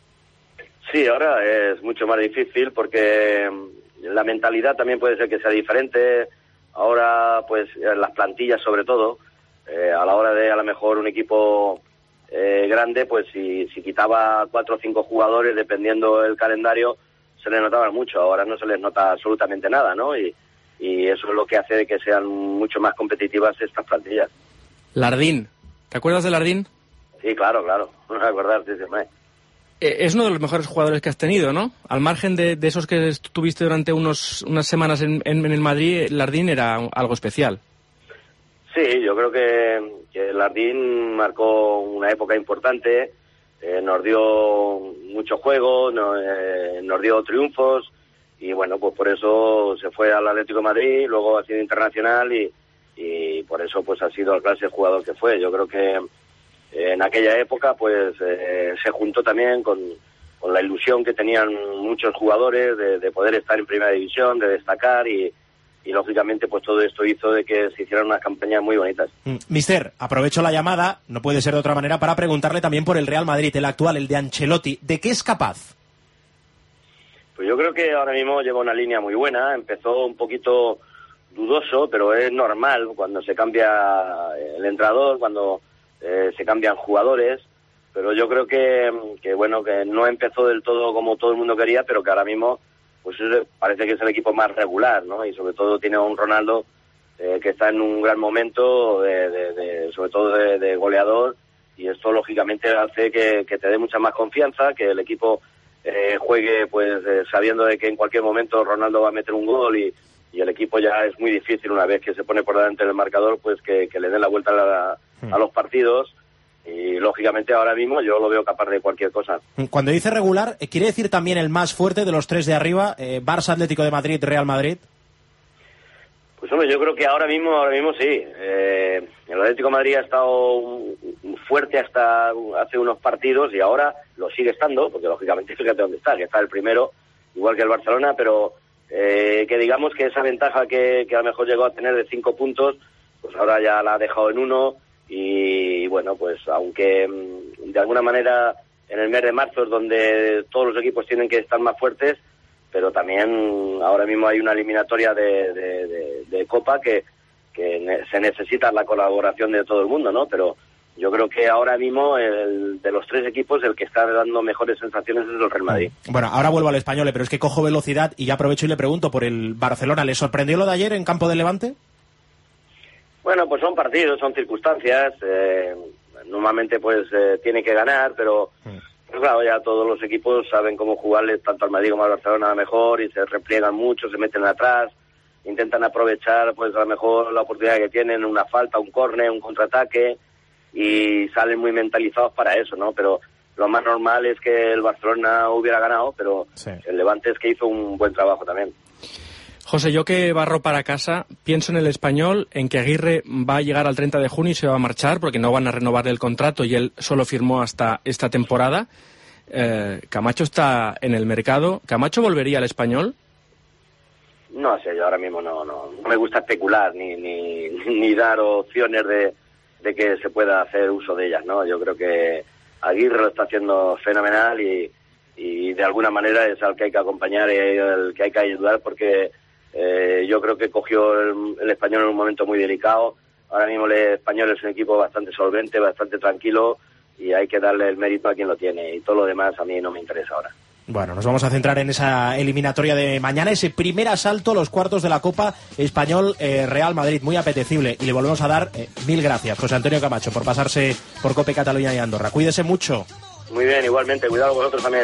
Sí, ahora es mucho más difícil porque la mentalidad también puede ser que sea diferente. Ahora, pues, las plantillas sobre todo, eh, a la hora de a lo mejor un equipo eh, grande, pues si, si quitaba cuatro o cinco jugadores, dependiendo del calendario, se les notaba mucho. Ahora no se les nota absolutamente nada, ¿no? Y, y eso es lo que hace de que sean mucho más competitivas estas plantillas. Lardín, ¿te acuerdas de Lardín? Sí, claro, claro, no me acordar, sí, sí, me... Es uno de los mejores jugadores que has tenido, ¿no? Al margen de, de esos que tuviste durante unos, unas semanas en, en, en el Madrid, Lardín era algo especial. Sí, yo creo que, que Lardín marcó una época importante, eh, nos dio mucho juego, no, eh, nos dio triunfos, y bueno, pues por eso se fue al Atlético de Madrid, luego ha sido internacional, y, y por eso pues ha sido el clase de jugador que fue. Yo creo que en aquella época pues eh, se juntó también con, con la ilusión que tenían muchos jugadores de, de poder estar en primera división, de destacar, y, y lógicamente pues todo esto hizo de que se hicieran unas campañas muy bonitas. Mm. Mister, aprovecho la llamada, no puede ser de otra manera, para preguntarle también por el Real Madrid, el actual, el de Ancelotti. ¿De qué es capaz? Pues yo creo que ahora mismo lleva una línea muy buena. Empezó un poquito dudoso, pero es normal cuando se cambia el entrenador, cuando Eh, se cambian jugadores, pero yo creo que, que bueno, que no empezó del todo como todo el mundo quería, pero que ahora mismo pues parece que es el equipo más regular, ¿no? Y sobre todo tiene a un Ronaldo eh, que está en un gran momento, de, de, de, sobre todo de, de goleador, y esto lógicamente hace que, que te dé mucha más confianza, que el equipo eh, juegue pues eh, sabiendo de que en cualquier momento Ronaldo va a meter un gol y, y el equipo ya es muy difícil una vez que se pone por delante del marcador, pues que, que le den la vuelta a, la, a los partidos. Y lógicamente ahora mismo yo lo veo capaz de cualquier cosa. Cuando dice regular, ¿quiere decir también el más fuerte de los tres de arriba? Eh, Barça, Atlético de Madrid, Real Madrid. Pues hombre, yo creo que ahora mismo, ahora mismo sí. Eh, el Atlético de Madrid ha estado fuerte hasta hace unos partidos y ahora lo sigue estando, porque lógicamente fíjate dónde está, que está el primero, igual que el Barcelona, pero eh, que digamos que esa ventaja que, que a lo mejor llegó a tener de cinco puntos, pues ahora ya la ha dejado en uno. Y bueno, pues aunque de alguna manera en el mes de marzo es donde todos los equipos tienen que estar más fuertes, pero también ahora mismo hay una eliminatoria de, de, de, de Copa que, que ne- se necesita la colaboración de todo el mundo, ¿no? Pero yo creo que ahora mismo el, de los tres equipos el que está dando mejores sensaciones es el Real Madrid. Bueno, ahora vuelvo al Español, pero es que cojo velocidad y ya aprovecho y le pregunto por el Barcelona. ¿Le sorprendió lo de ayer en campo de Levante? Bueno, pues son partidos, son circunstancias. Eh, normalmente, pues, eh, tiene que ganar, pero, pero claro, ya todos los equipos saben cómo jugarle tanto al Madrid como al Barcelona a lo mejor y se repliegan mucho, se meten atrás, intentan aprovechar, pues, a lo mejor la oportunidad que tienen, una falta, un córner, un contraataque y salen muy mentalizados para eso, ¿no? Pero lo más normal es que el Barcelona hubiera ganado, pero sí. El Levante es que hizo un buen trabajo también. José, yo que barro para casa, pienso en el Español, en que Aguirre va a llegar al treinta de junio y se va a marchar porque no van a renovar el contrato y él solo firmó hasta esta temporada. Eh, Camacho está en el mercado. ¿Camacho volvería al Español? No sé, yo ahora mismo no, no, no me gusta especular ni, ni, ni dar opciones de, de que se pueda hacer uso de ellas, ¿no? Yo creo que Aguirre lo está haciendo fenomenal y, y de alguna manera es al que hay que acompañar y al que hay que ayudar porque Eh, yo creo que cogió el, el Español en un momento muy delicado. Ahora mismo el Español es un equipo bastante solvente, bastante tranquilo y hay que darle el mérito a quien lo tiene y todo lo demás a mí no me interesa ahora. Bueno, nos vamos a centrar en esa eliminatoria de mañana, ese primer asalto a los cuartos de la Copa Español eh, Real Madrid, muy apetecible y le volvemos a dar eh, mil gracias, José Antonio Camacho, por pasarse por Cope Cataluña y Andorra. Cuídese mucho. Muy bien, igualmente, cuidado vosotros también.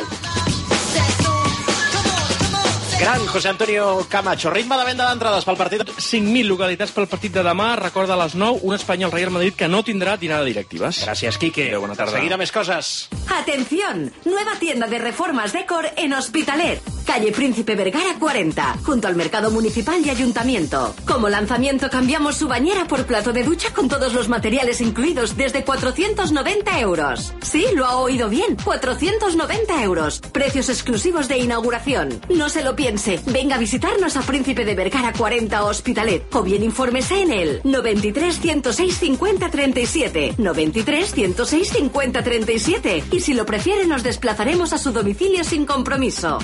Gran José Antonio Camacho. Ritme de venda d'entrades pel partit. cinc mil localitats pel partit de demà. Recorda a les nou, un Espanyol Real Madrid que no tindrà dinada de directives. Gràcies, Quique. Adéu, bona tarda. Seguida més coses. Atención, nueva tienda de reformas Decor en Hospitalet, calle Príncipe Vergara cuarenta, junto al Mercado Municipal y Ayuntamiento. Como lanzamiento cambiamos su bañera por plato de ducha con todos los materiales incluidos desde cuatrocientos noventa euros. Sí, lo ha oído bien, cuatrocientos noventa euros. Precios exclusivos de inauguración. No se lo piense, venga a visitarnos a Príncipe de Vergara cuarenta Hospitalet o bien infórmese en el noventa y tres, ciento seis, cincuenta, treinta y siete, noventa y tres, ciento seis, cincuenta, treinta y siete y si lo prefiere nos desplazaremos a su domicilio sin compromiso.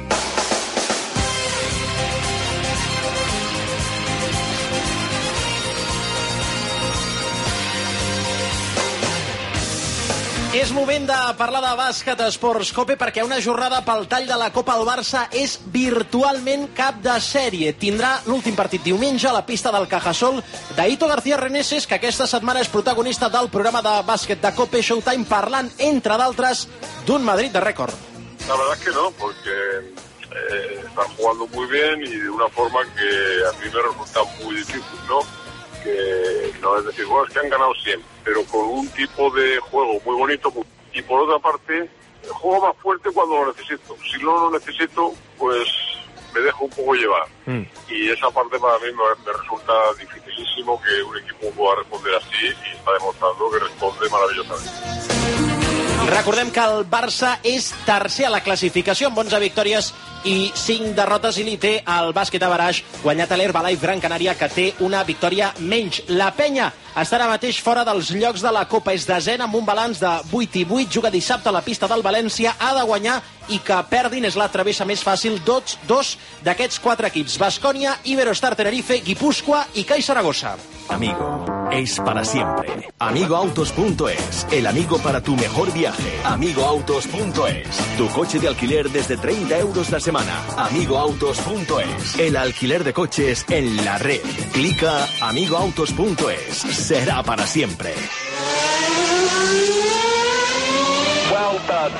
És moment de parlar de bàsquet Esports Cope perquè una jornada pel tall de la Copa al Barça és virtualment cap de sèrie. Tindrà l'últim partit diumenge a la pista del Cajasol d'Aito García Reneses, que aquesta setmana és protagonista del programa de bàsquet de Cope Showtime, parlant, entre d'altres, d'un Madrid de rècord. La verdad es que no, porque eh, están jugando muy bien y de una forma que a mí me resulta muy difícil, ¿no? Que no es decir, bueno, es que han ganado siempre, pero con un tipo de juego muy bonito y por otra parte, juego más fuerte cuando lo necesito. Si no lo necesito, pues me dejo un poco llevar. Mm. Y esa parte para mí me, me resulta dificilísimo que un equipo pueda responder así y está demostrando que responde maravillosamente. Recordem que el Barça és tercer a la classificació amb onze victòries i cinc derrotes i li té el bàsquet a Baraix guanyat a l'Herbalife Gran Canària, que té una victòria menys. La Penya està ara mateix fora dels llocs de la Copa, és desena amb un balanç de vuit i vuit, juga dissabte a la pista del València, ha de guanyar i que perdin és la travessa més fàcil dos, dos d'aquests quatre equips: Baskonia, Iberostar Tenerife, Guipúscoa i C A I Saragossa. Amigo, es para siempre. amigo autos punto es, el amigo para tu mejor viaje. amigo autos punto es, tu coche de alquiler desde treinta euros la semana. amigo autos punto es, el alquiler de coches en la red. Clica amigo autos punto es, será para siempre. Well done.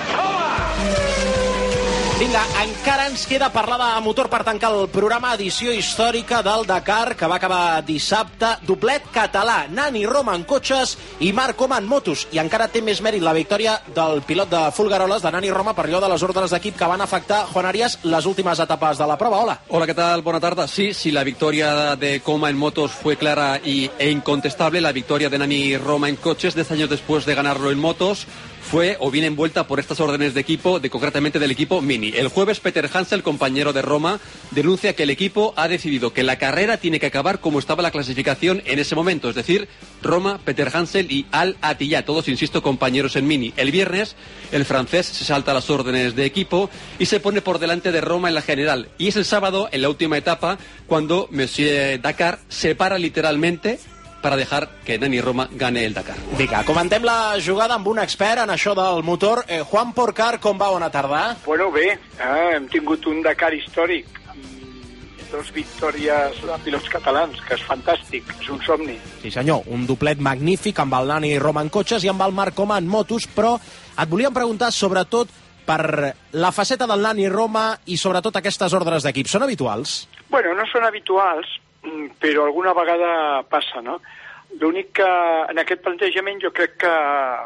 Vinga, encara ens queda parlar de motor per tancar el programa, edició històrica del Dakar, que va acabar dissabte. Doblet català, Nani Roma en cotxes i Marc Coma en motos. I encara té més mèrit la victòria del pilot de Folgueroles, de Nani Roma, per allò de les ordres d'equip que van afectar, Juan Arias, les últimes etapes de la prova. Hola. Hola, ¿qué tal? Buena tarde. Sí, sí, la victoria de Coma en motos fue clara y, e incontestable. La victoria de Nani Roma en coches, diez años después de ganarlo en motos, fue o viene envuelta por estas órdenes de equipo, de concretamente del equipo Mini. El jueves, Peter Hansel, compañero de Roma, denuncia que el equipo ha decidido que la carrera tiene que acabar como estaba la clasificación en ese momento, es decir, Roma, Peter Hansel y Al Attiyah, todos, insisto, compañeros en Mini. El viernes, el francés se salta las órdenes de equipo y se pone por delante de Roma en la general. Y es el sábado, en la última etapa, cuando Monsieur Dakar se para literalmente para dejar que Nani Roma gane el Dakar. Vinga, comentem la jugada amb un expert en això del motor. Eh, Juan Porcar, com va? Bona tarda. Bueno, bé, eh, hem tingut un Dakar històric, amb dos victòries de pilots catalans, que és fantàstic, és un somni. Sí senyor, un doblet magnífic amb el Nani Roma en cotxes i amb el Marc Coma en motos, però et volíem preguntar sobretot per la faceta del Nani Roma i sobretot aquestes ordres d'equip. Són habituals? Bueno, no són habituals, però alguna vegada passa, no? L'únic que en aquest plantejament jo crec que,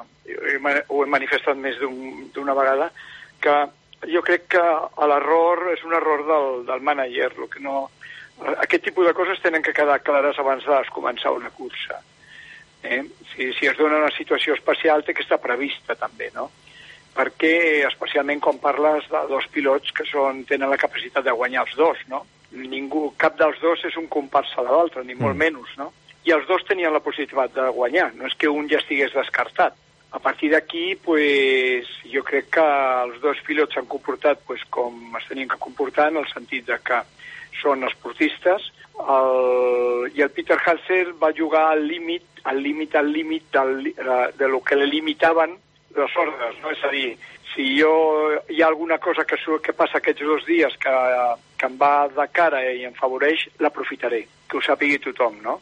ho he manifestat més d'una vegada, que jo crec que l'error és un error del, del manager. Lo que no, aquest tipus de coses tenen que quedar clares abans de començar una cursa. Eh? Si, si es dona una situació especial té que estar prevista també, no? Perquè especialment quan parles de dos pilots que són, tenen la capacitat de guanyar els dos, no? Ningú, cap dels dos és un comparsa de l'altre, ni molt mm. menys, no? I els dos tenien la possibilitat de guanyar, no és que un ja estigués descartat. A partir d'aquí, pues, jo crec que els dos pilots s'han comportat pues, com es tenien que comportar, en el sentit de que són esportistes, el, i el Peter Hansel va jugar al límit, al límit, al límit del, de, de lo que le limitaven les ordres, no? És a dir, si jo, hi ha alguna cosa que, que passa aquests dos dies que, que em va de cara i em favoreix, l'aprofitaré, que ho sàpigui tothom, no?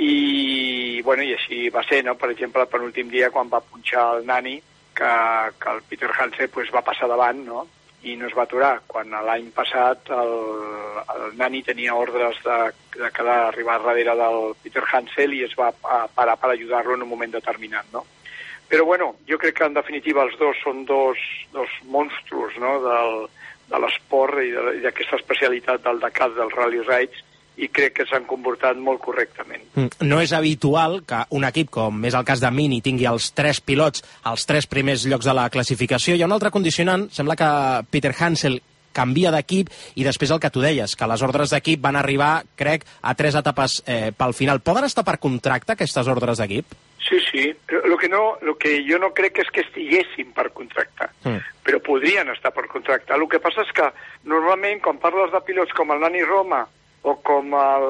I, bueno, i així va ser, no? Per exemple, el penúltim dia, quan va punxar el Nani, que, que el Peter Hansel pues, va passar davant, no? I no es va aturar, quan l'any passat el, el Nani tenia ordres de, de quedar, arribar darrere del Peter Hansel i es va parar per ajudar-lo en un moment determinat, no? Però, bueno, jo crec que, en definitiva, els dos són dos, dos monstruos, no?, del, de l'esport i d'aquesta especialitat del Dakar, dels Rally Raids, i crec que s'han comportat molt correctament. No és habitual que un equip, com és el cas de Mini, tingui els tres pilots als tres primers llocs de la classificació. Hi ha un altre condicionant, sembla que Peter Hansel canvia d'equip, i després el que tu deies, que les ordres d'equip van arribar, crec, a tres etapes eh, pel final. Poden estar per contracte, aquestes ordres d'equip? Sí, sí. Lo que, no, lo que jo no crec és que estiguessin per contractar, mm. però podrien estar per contractar. El que passa és que, normalment, quan parles de pilots com el Nani Roma, o com el,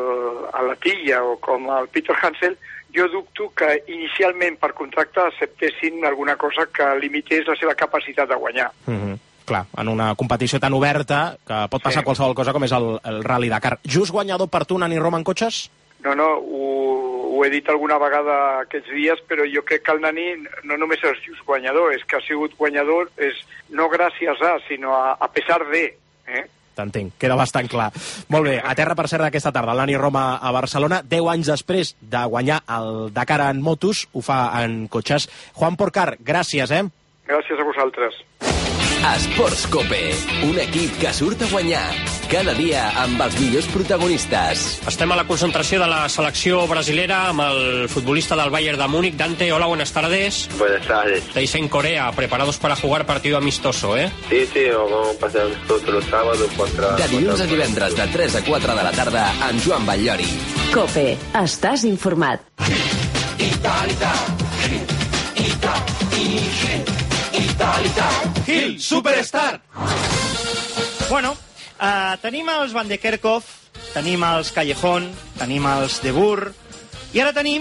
el Attiyah, o com el Peter Hansel, jo dubto que inicialment per contracte acceptessin alguna cosa que limités la seva capacitat de guanyar. Mm-hmm. Clar, en una competició tan oberta que pot passar sí. qualsevol cosa com és el, el Rally Dakar. Just guanyador per tu, Nani Roma, en cotxes? No, no, ho, ho he dit alguna vegada aquests dies, però jo crec que el Nani no només és just guanyador, és que ha sigut guanyador és no gràcies a, sinó a, a pesar de. Eh? T'entenc, queda bastant clar. Molt bé, a terra per cert d'aquesta tarda, el Nani Roma a Barcelona, deu anys després de guanyar el Dakar en motos, ho fa en cotxes. Juan Porcar, gràcies, eh? Gràcies a vosaltres. Esports Cope, un equip que surt a guanyar cada dia amb els millors protagonistes. Estem a la concentració de la selecció brasilera amb el futbolista del Bayern de Múnich, Dante. Hola, buenas tardes. Buenas tardes. Estáis en Corea, preparados para jugar partido amistoso, ¿eh? Sí, sí, vamos a pasar amistoso los sábados contra... De dilluns a divendres, de tres a quatre de la tarda, amb Joan Batllori. Cope, estàs informat. Gil, Superstar! Bueno, uh, tenim els Van de Kerkhoff, tenim els Callejón, tenim els De Boer, i ara tenim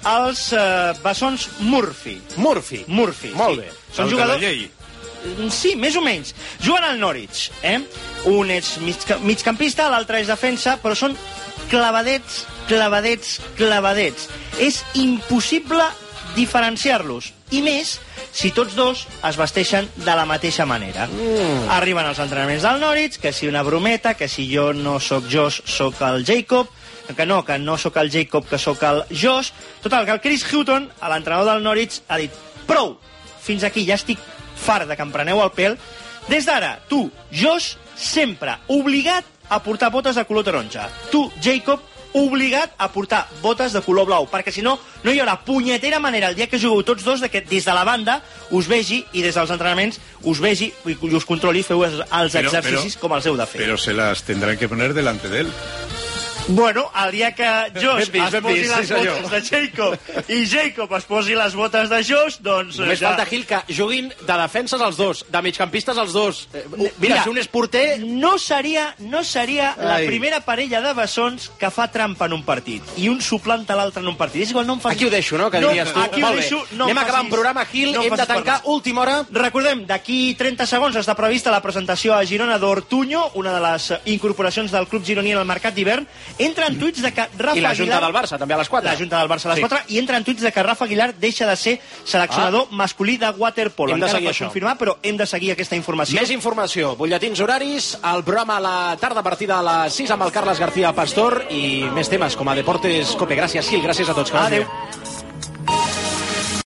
els eh, bessons Murphy. Murphy. Murphy, Molt sí. bé. Són El de jugadors... la llei. Sí, més o menys. Juguen al Norwich, eh? Un és mig, migcampista, l'altre és defensa, però són clavadets, clavadets, clavadets. És impossible diferenciar-los. I més si tots dos es vesteixen de la mateixa manera. Mm. Arriben als entrenaments del Norwich, que si una brometa, que si jo no sóc Josh, sóc el Jacob, que no, que no sóc el Jacob, que sóc el Josh. Total, que el Chris Hutton, l'entrenador del Norwich, ha dit prou, fins aquí, ja estic fart de que em preneu el pèl. Des d'ara, tu, Josh, sempre obligat a portar botes de color taronja. Tu, Jacob, obligat a portar botes de color blau, perquè si no, no hi haurà punyetera manera el dia que jugueu tots dos de que des de la banda us vegi i des dels entrenaments us vegi i us controli, feu els, els Però- exercicis però- com els heu de fer. Pero se las tendrán que poner delante de él. Bueno, el dia que Josh Ben vist, es ben posi vist, les sí, senyor. botes de Jacob i Jacob es posi les botes de Josh, doncs... Només ja... falta, Gil, que juguin de defenses els dos, de migcampistes els dos. Eh, Mira, si un és porter... No seria, no seria la Ai. primera parella de bessons que fa trampa en un partit i un suplanta l'altre en un partit. És igual, no em facis... Aquí ho deixo, no?, que diries tu. Aquí ho Molt bé. deixo, no em Anem acabant facis- programa, Gil, no em hem de facis tancar parlar. última hora. Recordem, d'aquí trenta segons està prevista la presentació a Girona d'Ortuño, una de les incorporacions del club gironí en el mercat d'hivern. Entra en tuits de que Rafa I la Junta Aguilar... del Barça, també a les quatre. La Junta del Barça a les Sí. quatre, i entra en tuits de que Rafa Aguilar deixa de ser seleccionador Ah. masculí de waterpolo. Hem de Encara seguir per això. confirmar, però hem de seguir aquesta informació. Més informació, butlletins horaris, el programa a la tarda a partir de les sis amb el Carles García Pastor i més temes com a Deportes Cope. Gràcies, Gil, gràcies a tots. Que vagi bé. Adéu.